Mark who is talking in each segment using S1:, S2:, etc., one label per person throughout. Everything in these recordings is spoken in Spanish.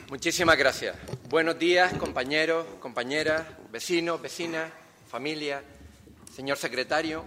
S1: Muchísimas gracias. Buenos días, compañeros, compañeras, vecinos, vecinas, familia, señor secretario.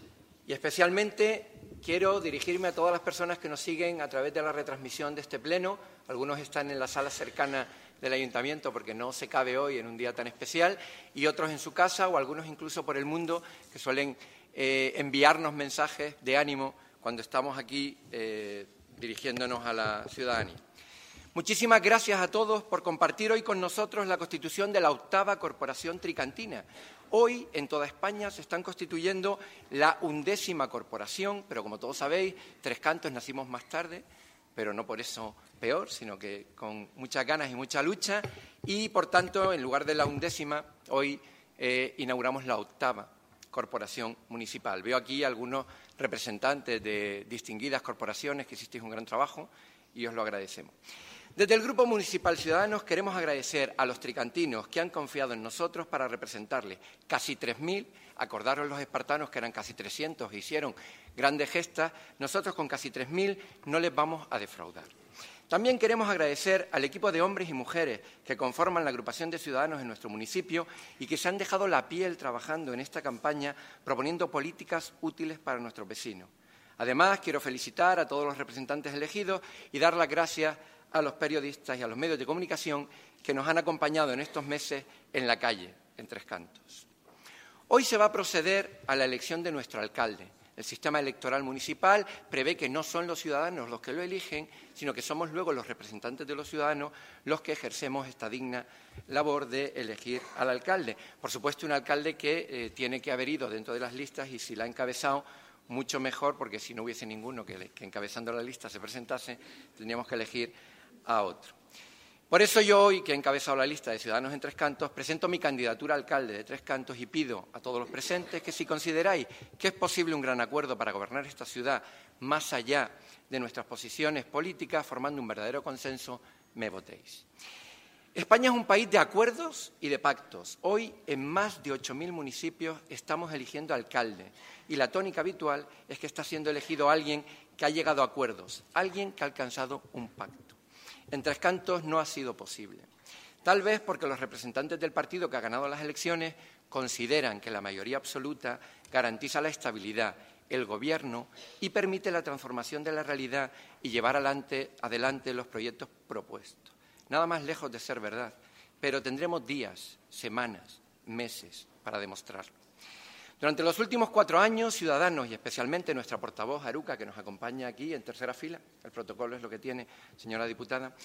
S1: Y especialmente quiero dirigirme a todas las personas que nos siguen a través de la retransmisión de este pleno. Algunos están en la sala cercana del Ayuntamiento porque no se cabe hoy en un día tan especial, y otros en su casa o algunos incluso por el mundo que suelen enviarnos mensajes de ánimo cuando estamos aquí dirigiéndonos a la ciudadanía. Muchísimas gracias a todos por compartir hoy con nosotros la constitución de la 8ª Corporación Tricantina. Hoy, en toda España, se están constituyendo la 11ª corporación, pero como todos sabéis, Tres Cantos nacimos más tarde, pero no por eso peor, sino que con muchas ganas y mucha lucha, y, por tanto, en lugar de la 11ª, hoy inauguramos la 8ª corporación municipal. Veo aquí algunos representantes de distinguidas corporaciones que hicisteis un gran trabajo y os lo agradecemos. Desde el Grupo Municipal Ciudadanos queremos agradecer a los tricantinos que han confiado en nosotros para representarles. Casi 3.000, acordaros los espartanos que eran casi 300 e hicieron grandes gestas, nosotros con casi 3.000 no les vamos a defraudar. También queremos agradecer al equipo de hombres y mujeres que conforman la agrupación de ciudadanos en nuestro municipio y que se han dejado la piel trabajando en esta campaña proponiendo políticas útiles para nuestros vecinos. Además, quiero felicitar a todos los representantes elegidos y dar las gracias a los periodistas y a los medios de comunicación que nos han acompañado en estos meses en la calle, en Tres Cantos. Hoy se va a proceder a la elección de nuestro alcalde. El sistema electoral municipal prevé que no son los ciudadanos los que lo eligen, sino que somos luego los representantes de los ciudadanos los que ejercemos esta digna labor de elegir al alcalde. Por supuesto, un alcalde que tiene que haber ido dentro de las listas y si la ha encabezado, mucho mejor, porque si no hubiese ninguno que encabezando la lista se presentase, tendríamos que elegir a otro. Por eso yo hoy, que he encabezado la lista de Ciudadanos en Tres Cantos, presento mi candidatura a alcalde de Tres Cantos y pido a todos los presentes que si consideráis que es posible un gran acuerdo para gobernar esta ciudad más allá de nuestras posiciones políticas, formando un verdadero consenso, me votéis. España es un país de acuerdos y de pactos. Hoy, en más de 8.000 municipios, estamos eligiendo alcalde. Y la tónica habitual es que está siendo elegido alguien que ha llegado a acuerdos, alguien que ha alcanzado un pacto. En Tres Cantos no ha sido posible. Tal vez porque los representantes del partido que ha ganado las elecciones consideran que la mayoría absoluta garantiza la estabilidad, el gobierno y permite la transformación de la realidad y llevar adelante los proyectos propuestos. Nada más lejos de ser verdad, pero tendremos días, semanas, meses para demostrarlo. Durante los últimos 4 años, Ciudadanos, y especialmente nuestra portavoz, Aruca, que nos acompaña aquí en tercera fila, el protocolo es lo que tiene, señora diputada,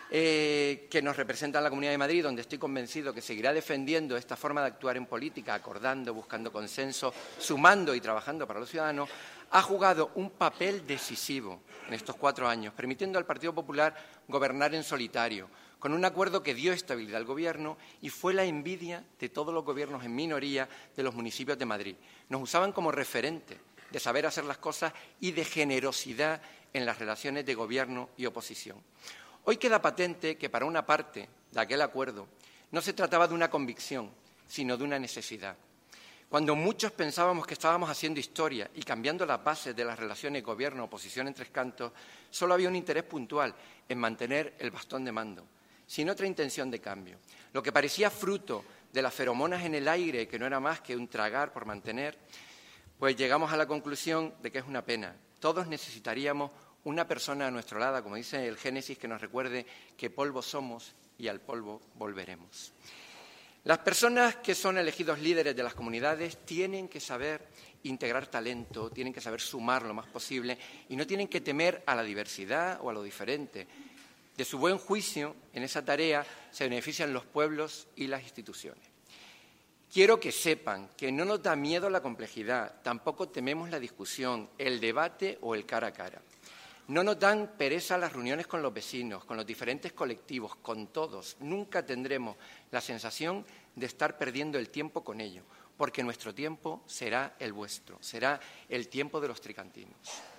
S1: que nos representa en la Comunidad de Madrid, donde estoy convencido que seguirá defendiendo esta forma de actuar en política, acordando, buscando consenso, sumando y trabajando para los ciudadanos, ha jugado un papel decisivo en estos 4 años, permitiendo al Partido Popular gobernar en solitario, con un acuerdo que dio estabilidad al Gobierno y fue la envidia de todos los gobiernos en minoría de los municipios de Madrid. Nos usaban como referente de saber hacer las cosas y de generosidad en las relaciones de Gobierno y oposición. Hoy queda patente que para una parte de aquel acuerdo no se trataba de una convicción, sino de una necesidad. Cuando muchos pensábamos que estábamos haciendo historia y cambiando las bases de las relaciones Gobierno-oposición en Tres Cantos, solo había un interés puntual en mantener el bastón de mando, sin otra intención de cambio. Lo que parecía fruto de las feromonas en el aire, que no era más que un tragar por mantener, pues llegamos a la conclusión de que es una pena. Todos necesitaríamos una persona a nuestro lado, como dice el Génesis, que nos recuerde que polvo somos y al polvo volveremos. Las personas que son elegidos líderes de las comunidades tienen que saber integrar talento, tienen que saber sumar lo más posible y no tienen que temer a la diversidad o a lo diferente. De su buen juicio, en esa tarea se benefician los pueblos y las instituciones. Quiero que sepan que no nos da miedo la complejidad, tampoco tememos la discusión, el debate o el cara a cara. No nos dan pereza las reuniones con los vecinos, con los diferentes colectivos, con todos. Nunca tendremos la sensación de estar perdiendo el tiempo con ellos, porque nuestro tiempo será el vuestro, será el tiempo de los tricantinos.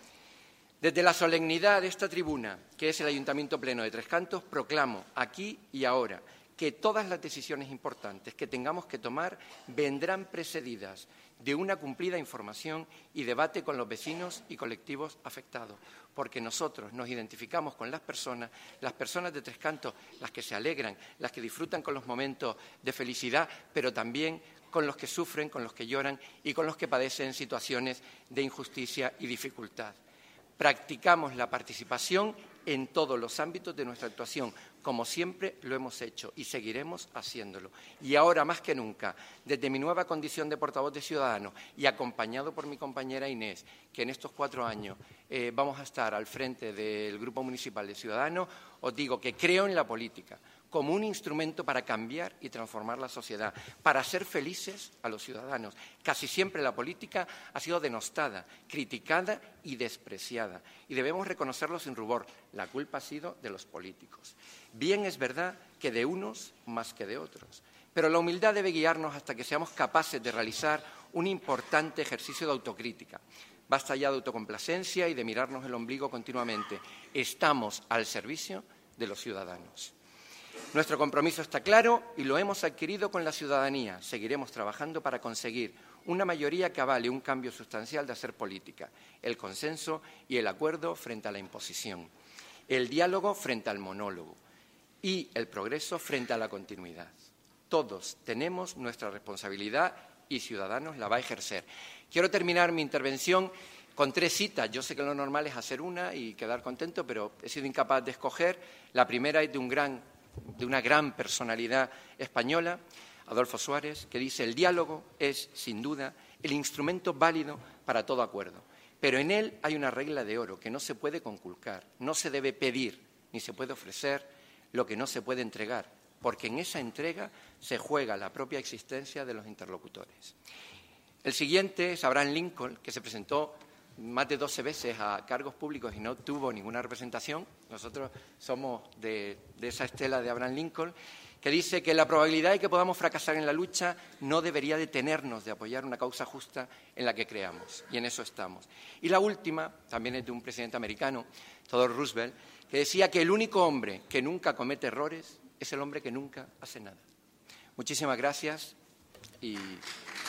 S1: Desde la solemnidad de esta tribuna, que es el Ayuntamiento Pleno de Tres Cantos, proclamo aquí y ahora que todas las decisiones importantes que tengamos que tomar vendrán precedidas de una cumplida información y debate con los vecinos y colectivos afectados, porque nosotros nos identificamos con las personas de Tres Cantos, las que se alegran, las que disfrutan con los momentos de felicidad, pero también con los que sufren, con los que lloran y con los que padecen situaciones de injusticia y dificultad. Practicamos la participación en todos los ámbitos de nuestra actuación, como siempre lo hemos hecho y seguiremos haciéndolo. Y ahora más que nunca, desde mi nueva condición de portavoz de Ciudadanos y acompañado por mi compañera Inés, que en estos 4 años vamos a estar al frente del Grupo Municipal de Ciudadanos, os digo que creo en la política como un instrumento para cambiar y transformar la sociedad, para hacer felices a los ciudadanos. Casi siempre la política ha sido denostada, criticada y despreciada, y debemos reconocerlo sin rubor. La culpa ha sido de los políticos. Bien es verdad que de unos más que de otros, pero la humildad debe guiarnos hasta que seamos capaces de realizar un importante ejercicio de autocrítica. Basta ya de autocomplacencia y de mirarnos el ombligo continuamente. Estamos al servicio de los ciudadanos. Nuestro compromiso está claro y lo hemos adquirido con la ciudadanía. Seguiremos trabajando para conseguir una mayoría que avale un cambio sustancial de hacer política, el consenso y el acuerdo frente a la imposición, el diálogo frente al monólogo y el progreso frente a la continuidad. Todos tenemos nuestra responsabilidad y Ciudadanos la va a ejercer. Quiero terminar mi intervención con 3 citas. Yo sé que lo normal es hacer una y quedar contento, pero he sido incapaz de escoger. La primera es de una gran personalidad española, Adolfo Suárez, que dice: el diálogo es, sin duda, el instrumento válido para todo acuerdo, pero en él hay una regla de oro que no se puede conculcar, no se debe pedir ni se puede ofrecer lo que no se puede entregar, porque en esa entrega se juega la propia existencia de los interlocutores. El siguiente es Abraham Lincoln, que se presentó más de 12 veces a cargos públicos y no tuvo ninguna representación. Nosotros somos de esa estela de Abraham Lincoln, que dice que la probabilidad de que podamos fracasar en la lucha no debería detenernos de apoyar una causa justa en la que creamos, y en eso estamos. Y la última también es de un presidente americano, Theodore Roosevelt, que decía que el único hombre que nunca comete errores es el hombre que nunca hace nada. Muchísimas gracias y